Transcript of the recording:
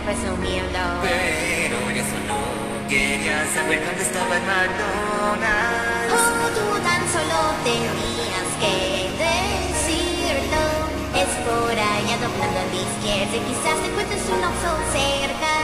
presumiendo. Pero eso no quería saber dónde estaba el McDonald's. Oh, tú tan solo tenías que decirlo. Es por allá doblando a la izquierda y quizás te encuentres un Oxxo cerca.